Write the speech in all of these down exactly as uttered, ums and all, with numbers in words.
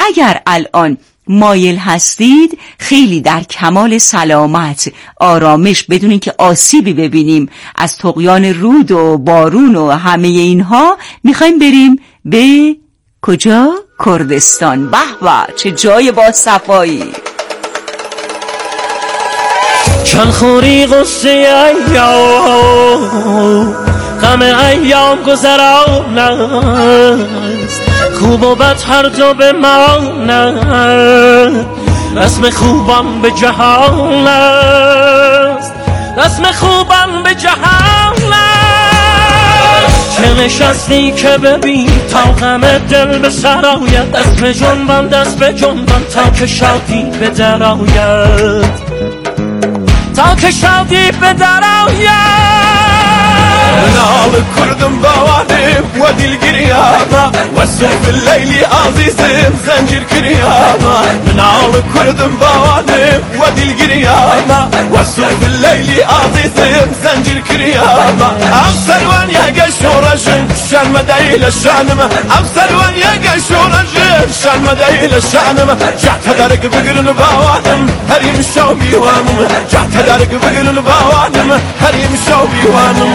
اگر الان مایل هستید خیلی در کمال سلامت، آرامش، بدون اینکه آسیبی ببینیم از طغیان رود و بارون و همه اینها، میخوایم بریم به کجا؟ کردستان. به به، چه جای با صفایی. چند خوری غصه ایام، غم ایام گذران است، خوب و بد هر جا بماند، رسم خوبان به جهان است، رسم خوبان به جهان است. چه نشستی که ببین تا غم دل به سر آید، دست به جنبان دست به جنبان تا که شادی به در آید، تا که شادی به در آید. منال كردم بوانم ودي القريامة والسوف الليلي عزيزم زنجير كريامة. منال كردم بوانم ودي القريامة والسوف الليلي عزيزم زنجير كريامة. أبصر وان يقى شورجن شان مدايل الشانمة، أبصر وان يقى شورجن شان مدايل الشانمة. جعت دارك بقرن بوانم هريم الشوبي وانم، جعت دارك بقرن بوانم هريم الشوبي وانم.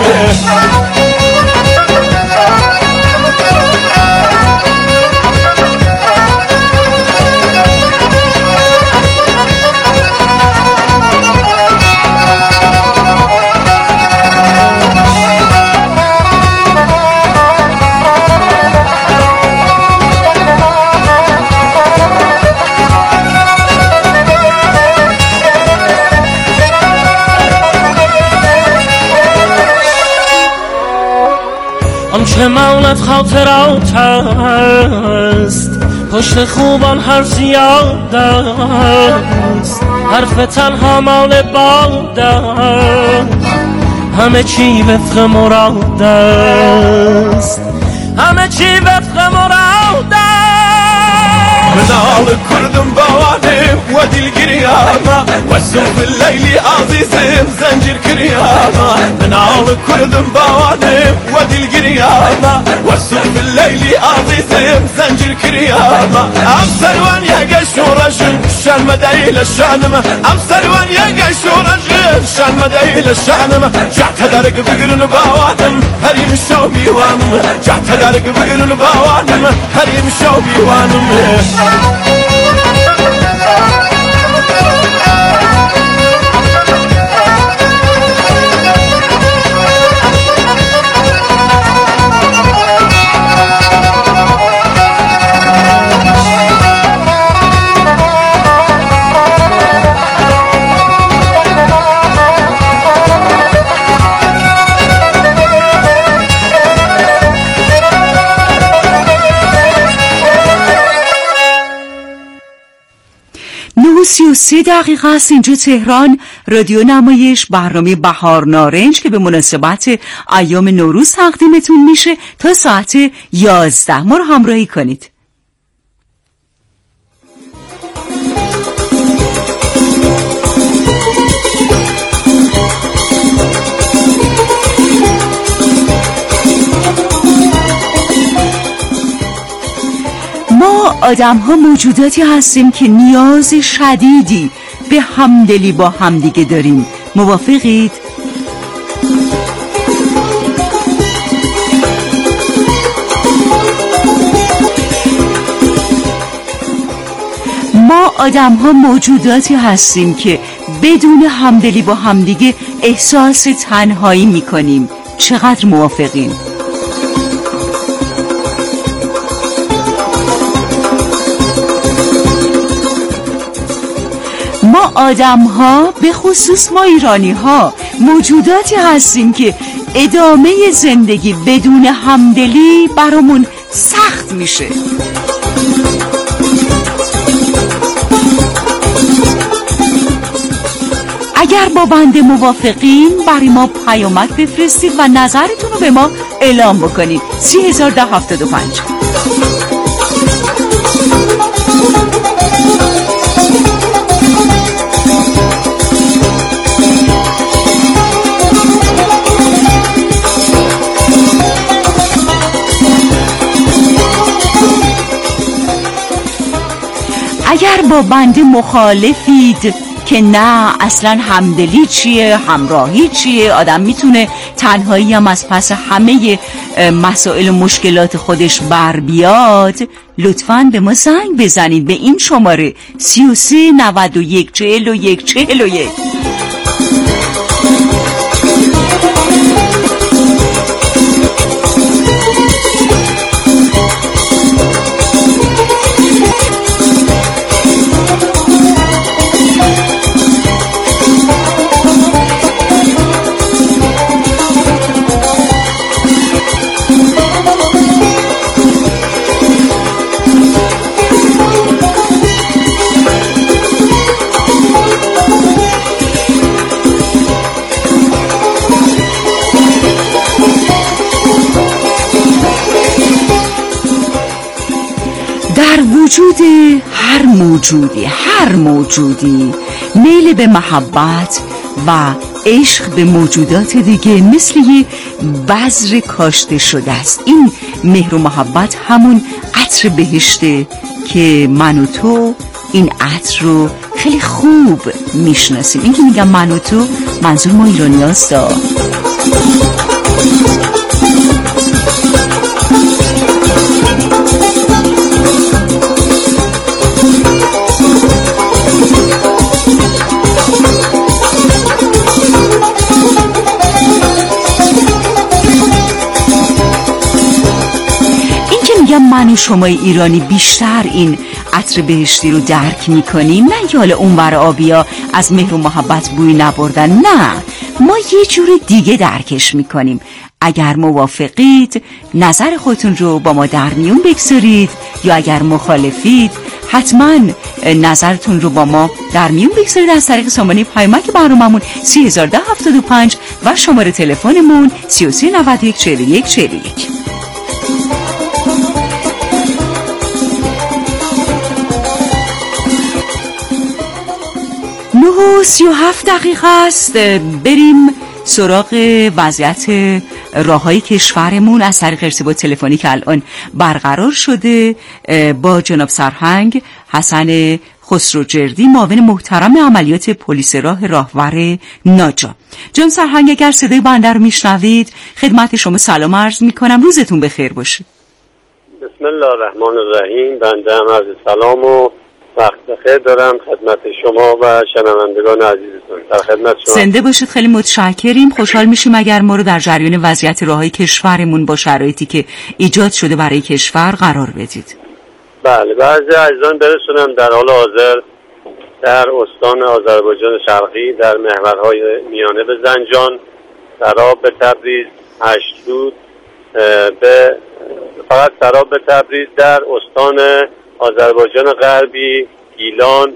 آنچه مولد خاطرات است، پشت خوبان حرف زیاد است، حرف تنها مال باد است، همه چی وفق مراد است، همه چی وفق مراد است. منال كردم بوانم ودي القريامة والسوف الليلي عزيزم زنجير كريامة. منال كردم بوانم ودي القريامة والسوف الليلي عزيزم زنجير كريامة. أبصر وان يقى شورجن شان مدايل الشانمة، أبصر وان يقى شورجن شان مدايل الشانمة. جعت دارك بقرن بوانم هريم الشوبي وانم، جعت دارك بقرن بوانم هريم الشوبي وانم. سی و سه دقیقه است اینجا تهران. رادیو نمایش برنامه بهار نارنج که به مناسبت ایام نوروز تقدیمتون میشه تا ساعت یازده ما رو همراهی کنید. ما آدم ها موجوداتی هستیم که نیاز شدیدی به همدلی با همدیگه داریم. موافقید؟ ما آدم ها موجوداتی هستیم که بدون همدلی با همدیگه احساس تنهایی میکنیم. چقدر موافقین؟ ما آدم ها، به خصوص ما ایرانی ها، موجوداتی هستیم که ادامه زندگی بدون همدلی برامون سخت میشه. اگر با بنده موافقین برای ما پیامک بفرستید و نظرتون رو به ما اعلام بکنید. سی هزار ده هفتاد و پنج. اگر با بنده مخالفید که نه اصلا همدلی چیه، همراهی چیه، آدم میتونه تنهایی هم از پس همه مسائل و مشکلات خودش بر بیاد، لطفاً به ما زنگ بزنید به این شماره سی و سه نود و یک چهل و یک چهل و یک. وجود هر موجودی هر موجودی میل به محبت و عشق به موجودات دیگه مثل یه بذر کاشته شده است. این مهر و محبت همون عطر بهشته که من و تو این عطر رو خیلی خوب میشناسیم. این که میگم من و تو منظور ما ایرانی هستا. من و شما ایرانی بیشتر این عطر بهشتی رو درک میکنیم، نه که حالا اونور آبیا از مهر و محبت بوی نبردن، نه، ما یه جور دیگه درکش میکنیم. اگر موافقید نظر خودتون رو با ما در میون بگذارید، یا اگر مخالفید حتما نظرتون رو با ما در میون بگذارید از طریق سامانه پیامک برنامه‌مون سه هزار و ده هفتاد و پنج و شماره تلفنمون سی و سه نود و یک چهل و یک چهل و یک. نه و سی و هفت دقیقه است. بریم سراغ وضعیت راههای کشورمون از طریق ارتباط تلفنی که الان برقرار شده با جناب سرهنگ حسن خسروجردی، معاون محترم عملیات پلیس راه راهور ناجا. جناب سرهنگ اگر صدای بنده رو میشنوید خدمت شما سلام عرض میکنم، روزتون بخیر باشه. بسم الله الرحمن الرحیم. بنده هم عرض سلام و وقت بخیر دارم خدمت شما و شنوندگان عزیزتون. در خدمت شما. زنده باشید. خیلی متشکریم. خوشحال میشیم اگر ما رو در جریان وضعیت راههای کشورمون با شرایطی که ایجاد شده برای کشور قرار بدید. بله، بعضی عزیزان برسونم در حال حاضر در استان آذربایجان شرقی در محورهای میانه به زنجان، سراب به تبریز، هشت‌رود به فقط سراب به تبریز، در استان آذربایجان غربی، گیلان،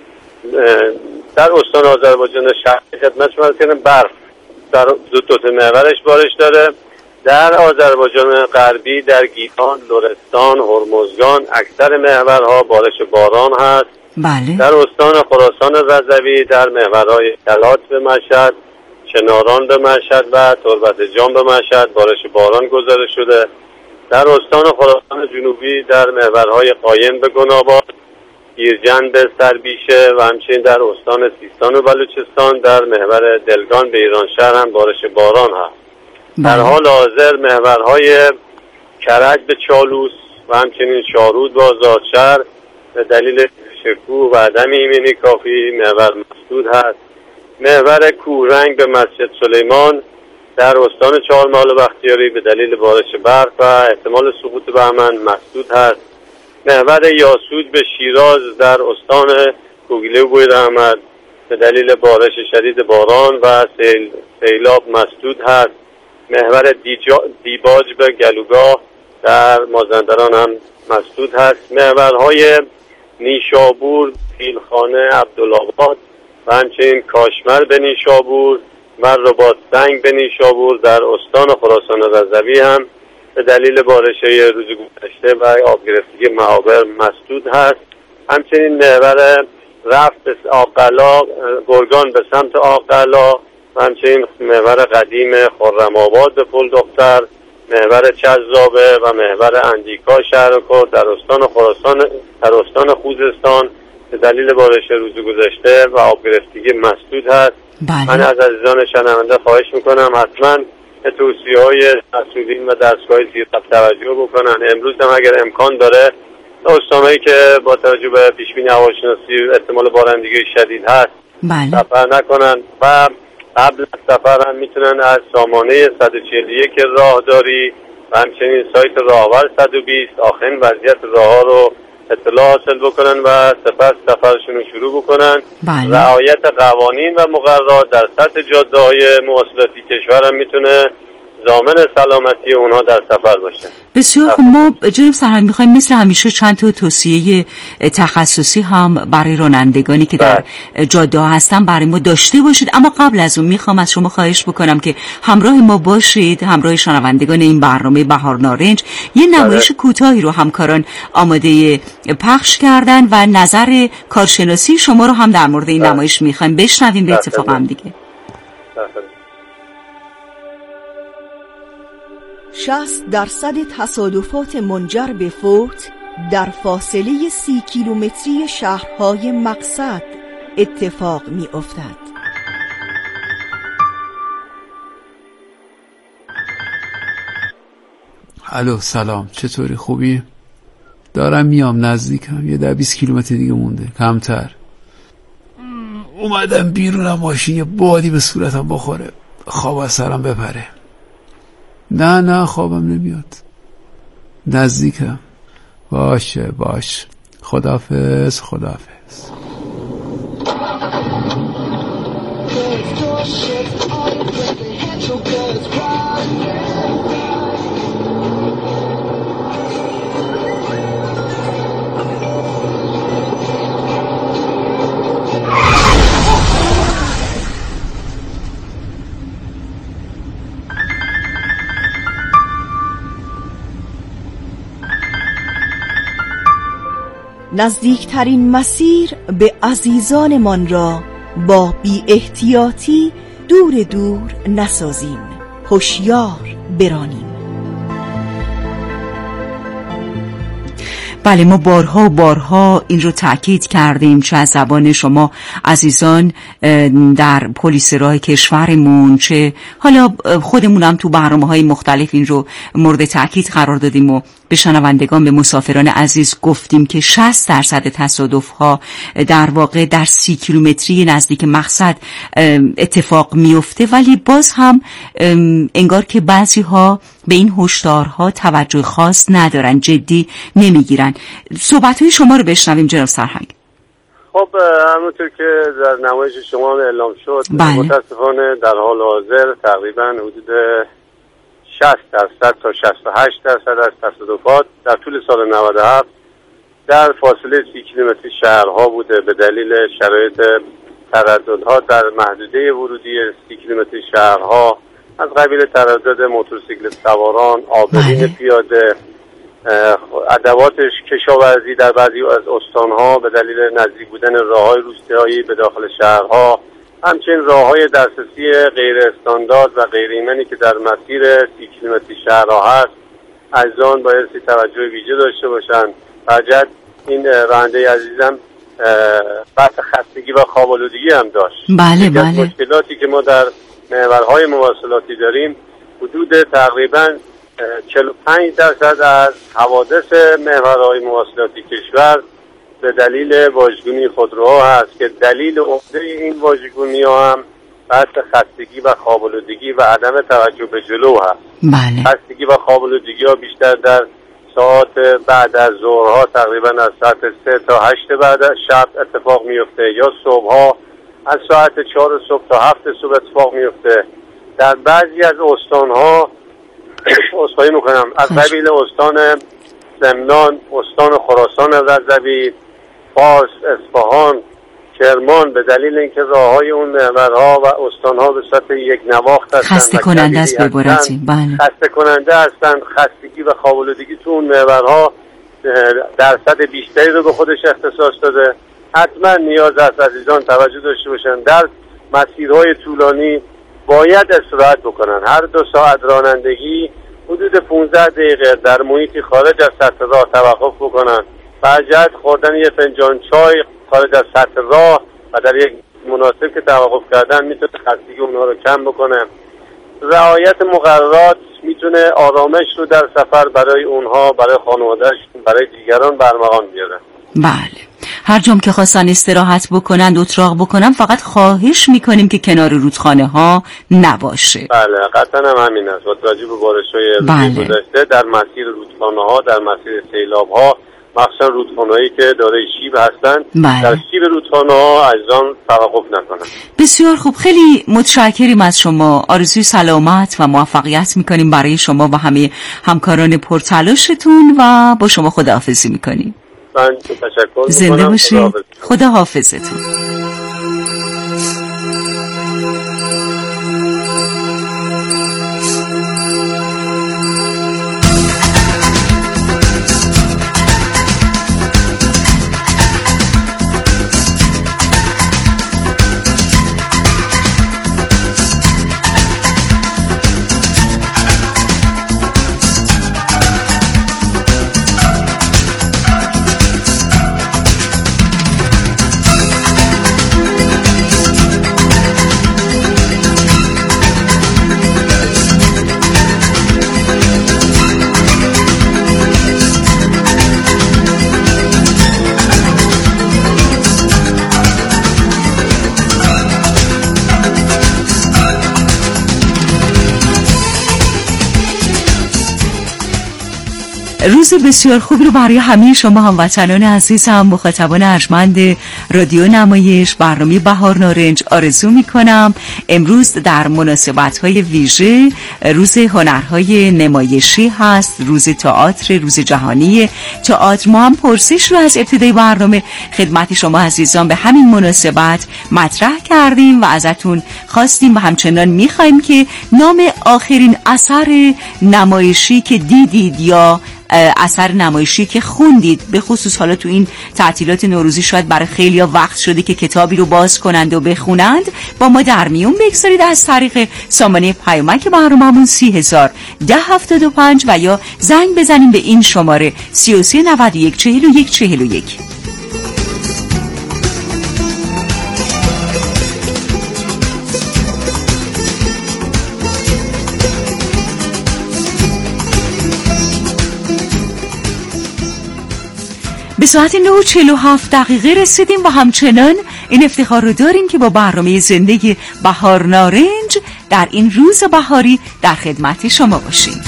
در استان آذربایجان شرقی خدمت شما کردم برف در دو تا محورش بارش داره. در آذربایجان غربی، در گیلان، لرستان، هرمزگان اکثر محورها بارش باران هست. بله. در استان خراسان رضوی در محورهای کلات به مشهد، چناران به مشهد و تربت جان به مشهد بارش باران گزارش شده. در استان خراسان جنوبی در محورهای قایم به گناباد، گیرجن به سربیشه و همچنین در استان سیستان و بلوچستان در محور دلگان به ایرانشهر هم بارش باران هست. در حال حاضر محورهای کرج به چالوس و همچنین شارود و آزادشهر به دلیل شکوه و عدم ایمنی کافی محور مسدود هست. محور کوهرنگ به مسجد سلیمان در استان چهارمحال و بختیاری به دلیل بارش برف و احتمال سقوط بهمن مسدود هست. محور یاسود به شیراز در استان کوگیله و بویراحمد به دلیل بارش شدید باران و سیل سیلاب مسدود هست. محور دیباج به گلوگاه در مازندران هم مسدود هست. محورهای نیشابور، پیلخانه، عبدالآباد و همچنین کاشمر به نیشابور و رباطسنگ به نیشابور در استان خراسان رضوی هم به دلیل بارش‌های روز گذشته و آب گرفتگی معابر مسدود هست. همچنین محور رفت به آقلا، گرگان به سمت آقلا و همچنین محور قدیم خرم‌آباد به پل دختر، محور چذابه و محور اندیکا شهر و در استان خراسان در استان خوزستان به دلیل بارش روز گذشته و آب گرفتگی مسدود هست. بله. من از عزیزان شنونده خواهش میکنم حتما به توصیه‌های مسئولین و دستگاه زیرساخت توجه بکنن. امروز هم اگر امکان داره استانایی که با توجه به پیشبینی هواشناسی احتمال بارندگی شدید هست بله. سفر نکنن و قبل از سفر هم میتونن از سامانه صد و چهل و یک راهداری و همچنین سایت راهور صد و بیست آخرین وضعیت راه‌ها رو اطلاع حاصل بکنن و سپس سفرشون رو شروع بکنن. بله. رعایت قوانین و مقررات در سطح جاده‌های مواصلاتی کشور هم میتونه ضامن سلامتی اونها در سفر باشه. بسیار خوب. ما جناب سرهنگ میخوایم مثل همیشه چند تا توصیه تخصصی هم برای رانندگانی که در جاده ها هستن برای ما داشته باشید، اما قبل از اون میخوام از شما خواهش بکنم که همراه ما باشید، همراه شنوندگان این برنامه بهار نارنج. یه نمایش کوتاهی رو همکاران آماده پخش کردن و نظر کارشناسی شما رو هم در مورد این نمایش میخوایم بشنویم. به اتفاق هم دیگه شصت درصد تصادفات منجر به فوت در فاصله سی کیلومتری شهرهای مقصد اتفاق می افتد. الو سلام، چطوری؟ خوبی؟ دارم میام، نزدیکم، یه ده بیست کیلومتر دیگه مونده، کمتر. اومدم بیرونم ماشین یه بادی به صورتم بخوره، خواب از سرم بپره. نه نه خوابم نمیاد، نزدیکم. باشه باش، خداحافظ خداحافظ. نزدیکترین مسیر به عزیزانمان را با بی احتیاطی دور دور نسازیم، هوشیار برانیم. بله، ما بارها و بارها این رو تأکید کردیم، چه از زبان شما عزیزان در پلیس راه کشورمون، چه حالا خودمونم تو برنامه‌های مختلف این رو مورد تأکید قرار دادیم و به شنوندگان، به مسافران عزیز گفتیم که شصت درصد تصادف‌ها در واقع در سی کیلومتری نزدیک مقصد اتفاق میفته، ولی باز هم انگار که بعضی‌ها به این هشدارها توجه خاص ندارن، جدی نمیگیرن. صحبت‌های شما رو بشنویم جناب سرهنگ. خب همونطور که در نمایش شما اعلام شد، بله. متاسفانه در حال حاضر تقریبا حدود شصت درصد تا شصت و هشت درصد از تصادفات در طول سال نود و هفت در فاصله سی کیلومتری شهرها بوده به دلیل شرایط ترددها در محدوده ورودی سی کیلومتری شهرها، از قبیل تردد موتورسیکلت سواران، عابرین پیاده، ادوات کشاورزی در بعضی از استانها به دلیل نزدیک بودن راههای روستایی به داخل شهرها، همچنین راههای دسترسی غیر استاندارد و غیر ایمنی که در مسیر سی کیلومتری شهرها هست، از آن بایستی توجه ویژه داشته باشند. بجد این راننده عزیزم بحث خستگی و خواب‌آلودگی هم داشت. بله بله. مشکلاتی که ما در محورهای مواصلاتی داریم حدود تقریبا چهل و پنج درصد از حوادث محورهای مواصلاتی کشور به دلیل واژگونی خودروها هست که دلیل عمده این واژگونی‌ها هم بحث خستگی و خواب‌آلودگی و عدم توجه به جلو هست. بله. خستگی و خواب‌آلودگی‌ها بیشتر در ساعت بعد از ظهرها تقریبا از ساعت سه تا هشت بعد از شب اتفاق میفته، یا صبحها از ساعت چهار صبح تا هفت صبح اتفاق میفته. در بعضی از استانها اصلاحی میکنم از قبیل استان سمنان، استان خراسان رضوی، فارس، اصفهان، کرمان، به دلیل اینکه راههای اون محورها و استانها به صورت یک نواخت هستند، خسته کننده است به عبارتی. بله. خسته کننده هستند. خستگی و خواب‌آلودگی تو اون محورها درصد بیشتری رو به خودش اختصاص داده. حتما نیاز است عزیزان توجه داشته باشن، در مسیرهای طولانی باید استراحت بکنن. هر دو ساعت رانندگی حدود پانزده دقیقه در محیطی خارج از سطح راه توقف بکنن برجت خوردن یه فنجان چای خارج از سطح راه و در یک مناسب که توقف کردن میتونه خستگی اونها رو کم بکنه. رعایت مقررات میتونه آرامش رو در سفر برای اونها، برای خانواده‌اش، برای دیگران برمغان بیاره. بله، هر جام که خواستن استراحت بکنن، اتراق بکنن، فقط خواهش میکنیم که کنار رودخانه ها نباشه. بله، قطعا هم همین است. با توجه به بارش‌های روزی گذشته در مسیر رودخانه ها، در مسیر سیلاب ها، مخصوصا رودخانه‌هایی که دارای شیب هستن، بله. در شیب رودخانه ها عزیزان توقف نکنن. بسیار خوب، خیلی متشکریم از شما. آرزوی سلامت و موفقیت میکنیم برای شما و همه همکاران پرتلاشتون و با شما خداحافظی میکنیم. من تشکر میکنم. زنده باشید. خدا حافظتون. روز بسیار خوبی رو برای همه شما هموطنان عزیزم، مخاطبان ارجمند رادیو نمایش برنامه بهار نارنج آرزو میکنم. امروز در مناسبت‌های ویژه روز هنرهای نمایشی هست، روز تئاتر، روز جهانی تئاتر. ما هم پرسش رو از ابتدای برنامه خدمت شما عزیزان به همین مناسبت مطرح کردیم و ازتون خواستیم و همچنان میخوایم که نام آخرین اثر نمایشی که دیدید یا اثر نمایشی که خوندید، به خصوص حالا تو این تعطیلات نوروزی شاید برای خیلی ها وقت شده که کتابی رو باز کنند و بخونند، با ما در میون بگذارید از طریق سامانه پیامک برنامه‌مون سی هزار ده هفتاد و پنج و یا زنگ بزنیم به این شماره سی و سه نود و یک چهل و یک چهل و یک. به ساعت نه و چهل و هفت دقیقه رسیدیم و همچنان این افتخار رو داریم که با برنامه زندگی بهار نارنج در این روز بهاری در خدمت شما باشیم.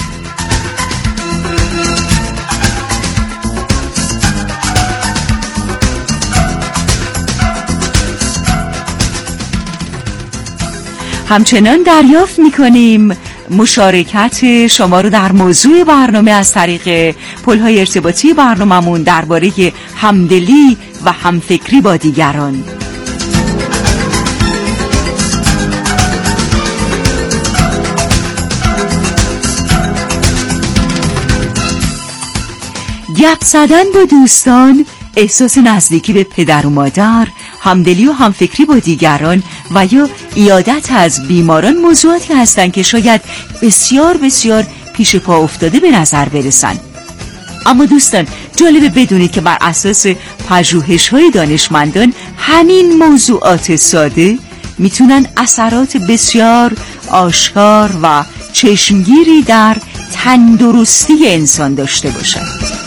همچنان دریافت می‌کنیم مشارکت شما رو در موضوع برنامه از طریق پل‌های ارتباطی برنامه‌مون درباره همدلی و همفکری با دیگران. گپ زدن با دوستان، احساس نزدیکی به پدر و مادر، همدلی و همفکری با دیگران و یا عیادت از بیماران موضوعاتی هستند که شاید بسیار بسیار پیش پا افتاده به نظر برسن. اما دوستان جالبه بدونید که بر اساس پژوهش‌های دانشمندان همین موضوعات ساده میتونن اثرات بسیار آشکار و چشمگیری در تندرستی انسان داشته باشن.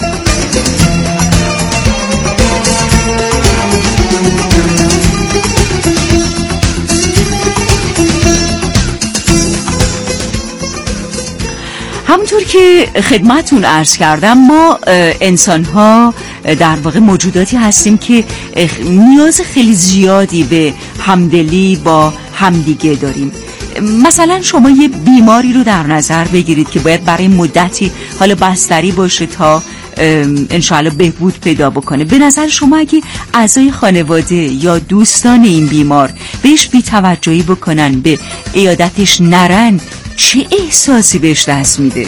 همونطور که خدمتون عرض کردم، ما انسان ها در واقع موجوداتی هستیم که نیاز خیلی زیادی به همدلی با همدیگه داریم. مثلا شما یه بیماری رو در نظر بگیرید که باید برای مدتی حالا بستری باشه تا انشاءالله بهبود پیدا بکنه. به نظر شما اگه اعضای خانواده یا دوستان این بیمار بهش بی‌توجهی بکنن، به عیادتش نرن، چه احساسی بهش دست میده؟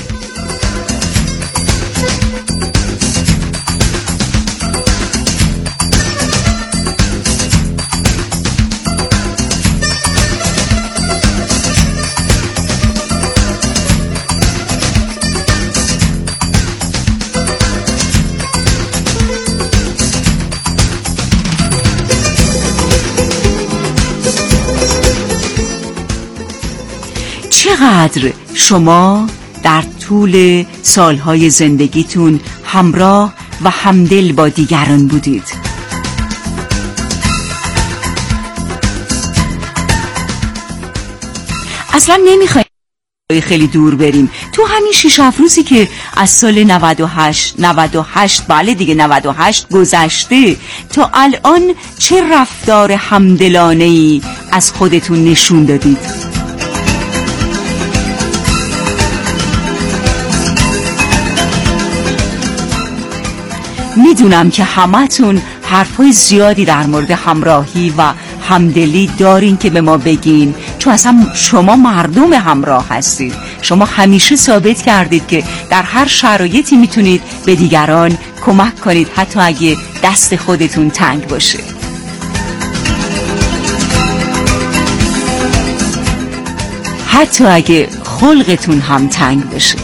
چقدر شما در طول سالهای زندگیتون همراه و همدل با دیگران بودید؟ اصلا نمیخوایم خیلی دور بریم، تو همین شیش هفت روزی که از سال نود و هشت نود و هشت بله دیگه نود و هشت گذشته تا الان چه رفتار همدلانه‌ای از خودتون نشون دادید؟ میدونم که همتون حرفای زیادی در مورد همراهی و همدلی دارین که به ما بگین، چون اصلا شما مردم همراه هستید. شما همیشه ثابت کردید که در هر شرایطی میتونید به دیگران کمک کنید، حتی اگه دست خودتون تنگ باشه. حتی اگه خلقتون هم تنگ باشه.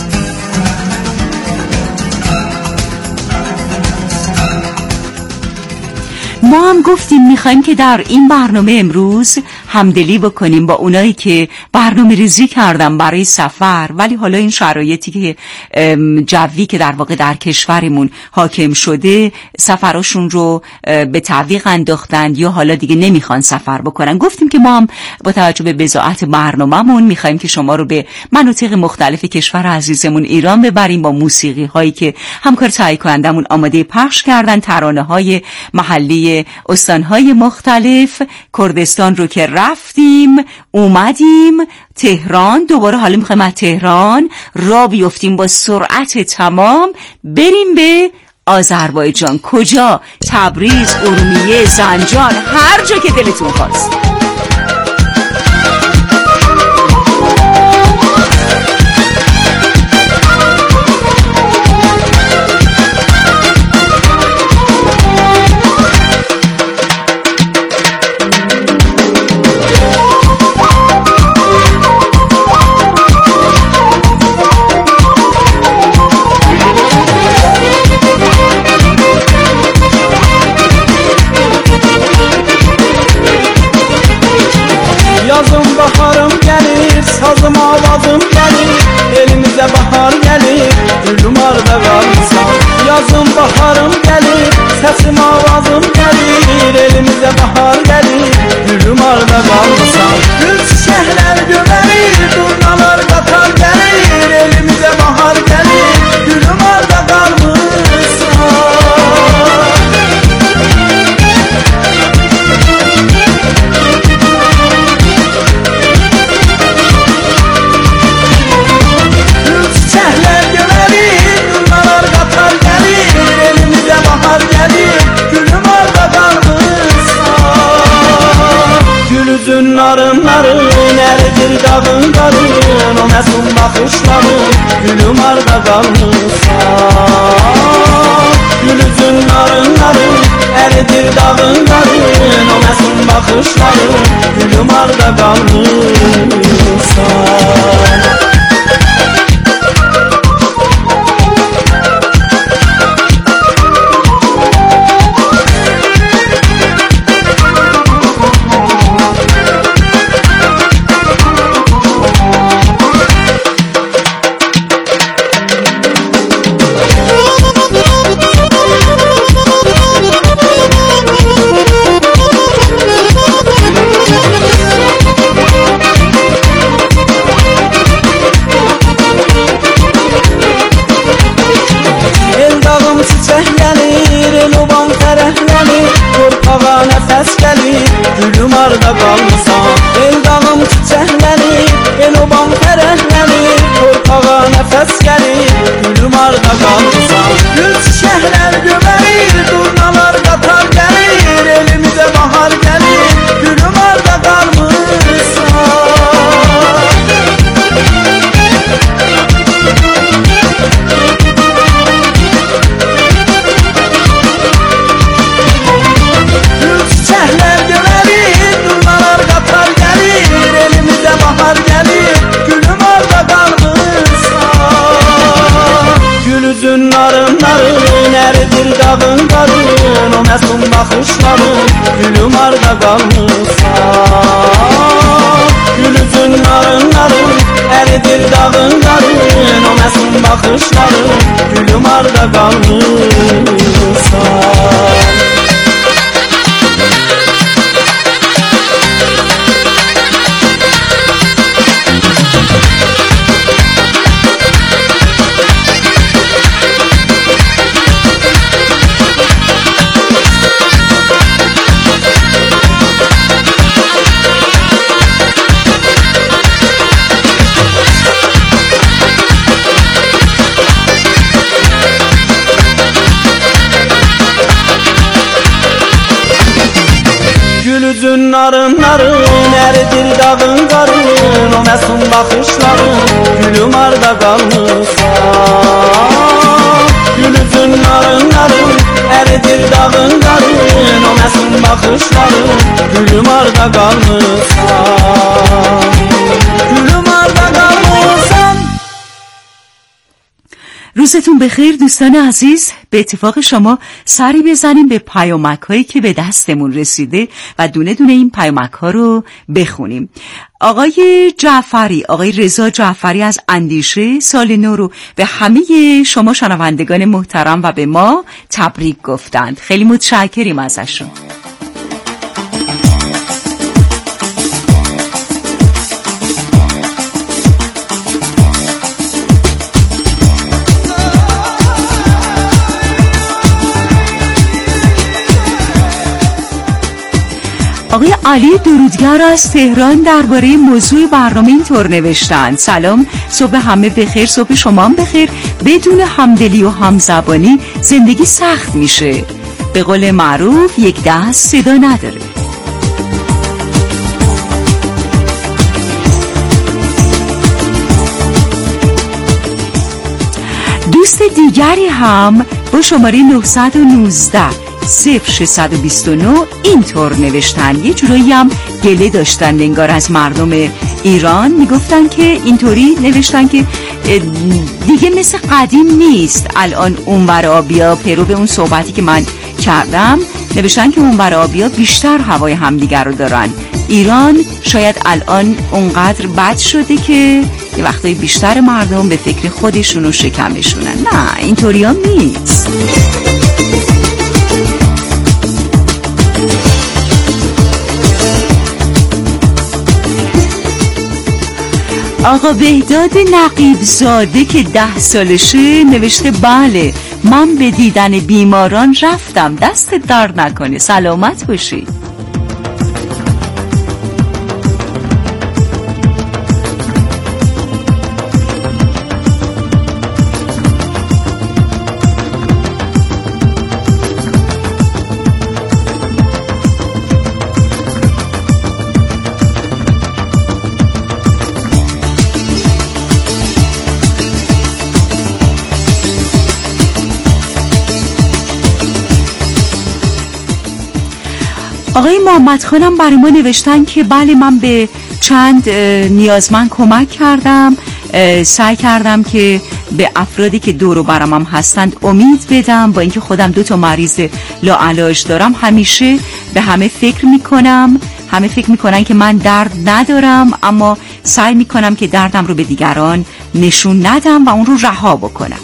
ما هم گفتیم میخوایم که در این برنامه امروز همدلی بکنیم با اونایی که برنامه ریزی کردن برای سفر، ولی حالا این شرایطی که جوی که در واقع در کشورمون حاکم شده سفراشون رو به تعویق انداختند یا حالا دیگه نمیخوان سفر بکنن. گفتیم که ما هم با توجه به بضاعت برنامه‌مون میخوایم که شما رو به مناطق مختلف کشور عزیزمون ایران ببریم با موسیقی هایی که همکار تهیه کنندمون آماده پخش کردن، ترانه های محلی استانهای مختلف. کردستان رو که رفتیم اومدیم تهران، دوباره حالا میخوایم از تهران را بیفتیم با سرعت تمام بریم به آذربایجان. کجا؟ تبریز، ارومیه، زنجان، هر جا که دلتون خواست. Sazım avazım gelir, elimize bahar gelir, gülüm arda kalmışam. Yazım baharım gelir, sesim avazım gelir, elimize bahar gelir, gülüm arda kalmışam. Gül çiçekler gömerir, durnalar katar gelir, elimize bahar gelir, gülüm arda kalmışam. Gülüzün narın narın eridir dağın karın, o mesum bakışların gülüm arda kalmışsa. Gülüzün narın narın eridir dağın karın, o mesum bakışların gülüm arda kalmışsa. Gülüm arda kalmışam, el dağım çiçeklenir, el obam fərəhlənir, torpağa nəfəs gəlir, gülüm arda kalmışam. Gül çiçəklər gömərir, durnalar qatar gəlir, elimizə bahar gəlir, gülüm arda kalmışam. Gül çiçəklər gömərir, durnalar qatar gəlir, elimizə bahar gəlir, gülüm arda kalmışam. Gülüzün narın narın eridir dağın karın, o məsum baxışların gülüm arda kalmışam. Gülüzün narın narın eridir dağın qarın, o məsum baxışların gülüm arda qalmışsan. Gülücün narın narın, eridir dağın qarın, o məsum baxışların gülüm arda qalmışsan. Gülücün narın narın, eridir dağın qarın, o məsum baxışların gülüm arda qalmışsan. Gülüm arda qalmışsan. روزتون بخیر دوستان عزیز. به اتفاق شما سری بزنیم به پیامک هایی که به دستمون رسیده و دونه دونه این پیامک ها رو بخونیم. آقای جعفری، آقای رضا جعفری از اندیشه سال نو رو به همه شما شنوندگان محترم و به ما تبریک گفتند. خیلی متشکریم ازشون. آقای علی درودگر از تهران درباره موضوع برنامه اینطور نوشتند: سلام، صبح همه بخیر، صبح شما هم بخیر. بدون همدلی و همزبانی زندگی سخت میشه. به قول معروف یک دست صدا نداره. دوست دیگری هم با شماره نهصد و نوزده صفر ششصد و بیست و نه اینطور نوشتن. یه جورایی هم گله داشتن انگار از مردم ایران. میگفتن که اینطوری نوشتن که دیگه مثل قدیم نیست الان اونور آبیا. پیرو به اون صحبتی که من کردم نوشتن که اونور آبیا بیشتر هوای همدیگر رو دارن. ایران شاید الان اونقدر بد شده که یه وقتای بیشتر مردم به فکر خودشون و شکمشونن. نه، اینطوری هم نیست. آقا بهداد نقیب زاده که ده سالشه نوشته: بله، من به دیدن بیماران رفتم، دست درد نکنه، سلامت باشی. آقای محمد خانم برای ما نوشتن که بله، من به چند نیازمند کمک کردم، سعی کردم که به افرادی که دور و برم هستند امید بدم. با اینکه خودم دو تا مریض لاعلاج دارم همیشه به همه فکر میکنم. همه فکر میکنن که من درد ندارم، اما سعی میکنم که دردم رو به دیگران نشون ندم و اون رو رها بکنم.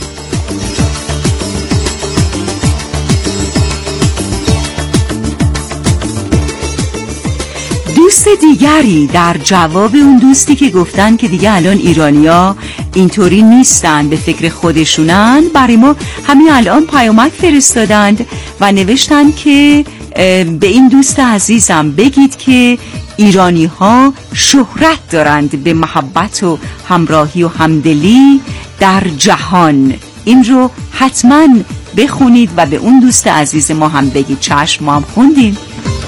دوست دیگری در جواب اون دوستی که گفتن که دیگه الان ایرانیا اینطوری نیستن، به فکر خودشونن، برای ما همین الان پیامک فرستادند و نوشتن که به این دوست عزیزم بگید که ایرانی ها شهرت دارند به محبت و همراهی و همدلی در جهان. این رو حتما بخونید و به اون دوست عزیز ما هم بگید. چشم، ما هم خوندیم.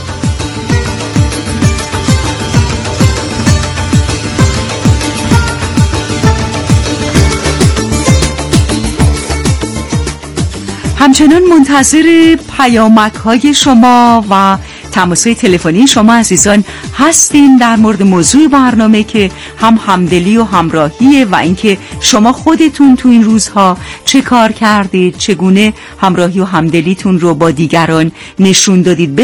همچنان منتظر پیامک های شما و تماس‌های تلفنی شما عزیزان هستیم در مورد موضوع برنامه که هم همدلی و همراهیه و اینکه شما خودتون تو این روزها چه کار کردید، چگونه همراهی و همدلیتون رو با دیگران نشون دادید.